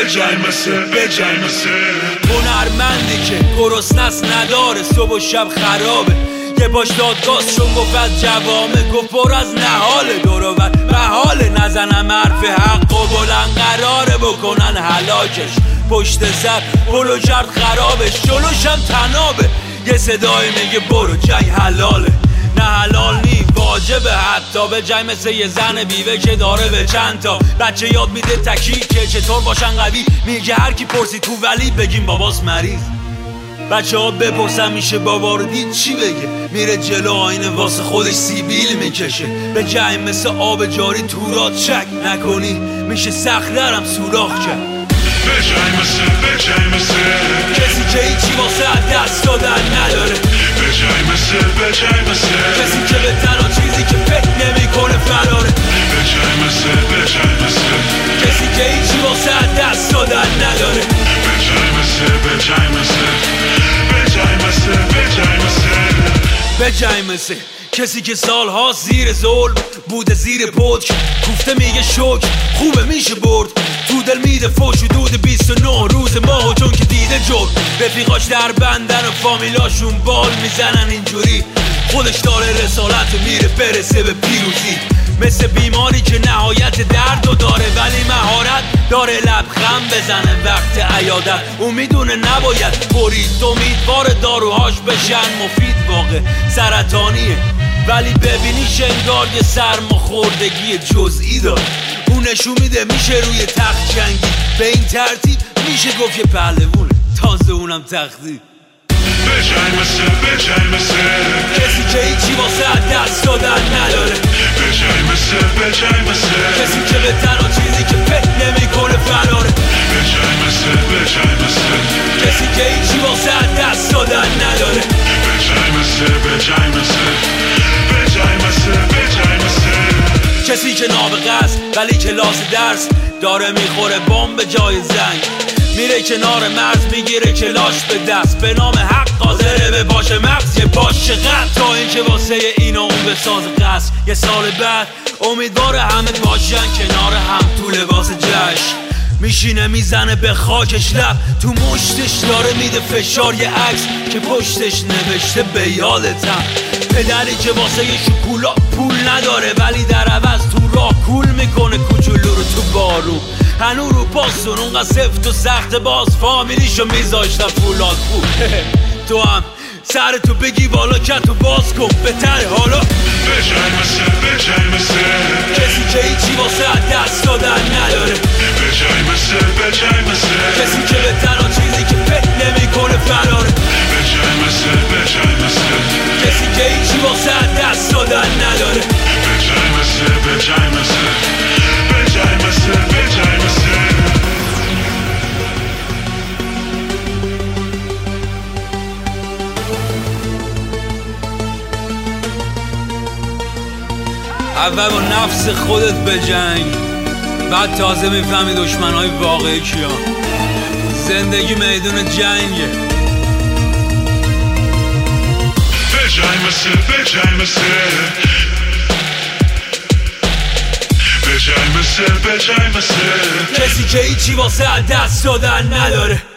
هنرمندی که گرسنه‌ست نداره صبح و شب خرابه، یه باش دادگاز چون گفت از جوامه، گفت پر از نهاله دورور محاله، نزنم حرف حق و بلند قراره بکنن هلاکش، پشت سر پلو جرد خرابش، جلوشم تنابه، یه صدای میگه برو جنگ حلاله، نه حلال نی واجبه، حتی به جنگ مثل یه زن بیوه که داره به چند تا بچه یاد میده تکی که چطور باشن قوی، میگه هر کی پرسی تو ولی بگیم باباس مریض، بچه ها بپرسن میشه بابا رو دید چی بگه، میره جلو آینه واسه خودش سیبیل میکشه، به جنگ مثل آب جاری تورات شک نکنی میشه صخره‌رم سوراخ کرد، کسی که هیچی واسه از دست دادن نداره، کسی که به تنها چیزی که فکر نمیکنه فراره، کسی که هیچی واسه از دست دادن نداره، به جای مثل کسی که سالها زیر ظلم بوده، زیر پتک کوفته میگه شکر خوبه میشه برد، تو دل میده فوش و دود 29 روز ماهو چون که دیده جرم، رفیقاش در بندن و فامیلاشون بال میزنن اینجوری، خودش داره رسالت میره برسه به پیروزی، مثل بیماری که نهایت درد و داره ولی مهارت داره لبخند بزنه وقت عیادت، اون میدونه نباید برید، امیدوار داروهاش بشن مفید، واقع سرطانیه ولی ببینیش انگار یه سرماخوردگی جزئی داره، اون نشون میده میشه روی تخت جنگی، به این ترتیب میشه گفت یه پهلوونه، تازه اونم تختی، کسی که هیچی واسه از دست دادن نداره، کسی که به تنها چیزی که فکر نمیکنه فراره، کسی که هیچی واسه از دست دادن نداره، کسی که نابغه است ولی کلاس درس داره میخوره بمب جای زنگ، میره کنار مرز میگیره کلاش به دست، به نام حق قادره به باشه مغز یه باش چقدر، تا اینکه واسه این و اون بساز قصد، یه سال بعد امیدواره همه باشن کنار هم تو لباس جشن، میشینه میزنه به خاکش لب، تو مشتش داره میده فشار یه عکس که پشتش نوشته به یادتم، پدری که واسه یه شکولا پول نداره ولی در عوض تو راه کول میکنه کوچولو رو تو بارون، هنو رو پاسون اونقدر سفت و سخت باز فامیلیشو میذاشتن فولاد بود تو هم سرتو بگی بالا کتو باز کن بهتر حالا، کسی که هیچی واسه از دست دادن نداره، کسی که به تنها چیزی که فکر نمیکنه فراره، کسی که هیچی واسه از دست دادن نداره، اول با نفس خودت بجنگ، بعد تازه میفهمی دشمنهای واقعی کیا، زندگی میدون جنگه، کسی که هیچی واسه از دست دادن نداره.